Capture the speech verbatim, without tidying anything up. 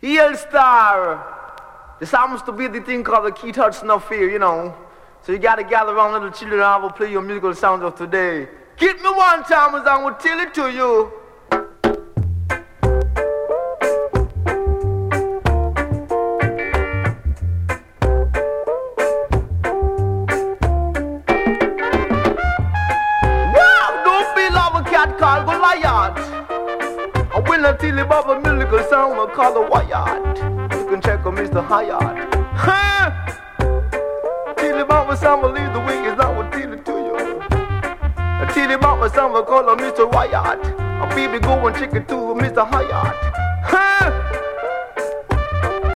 Yale Star. This happens to be the thing called the Keith Hudson Affair, you know. So you gotta gather around little children and I will play your musical sounds of today. Get me one time as I will tell it to you. Wow, don't feel like a cat called Goliath. I will not tell you about a musical sound we call the Wyatt. You can check on Mister Hyatt. Huh? Tell you about my sound, will leave the wings, I will tell it to you. I tell you about my sound, we call him Mister Wyatt. A baby go and check it to Mister Hyatt. Huh?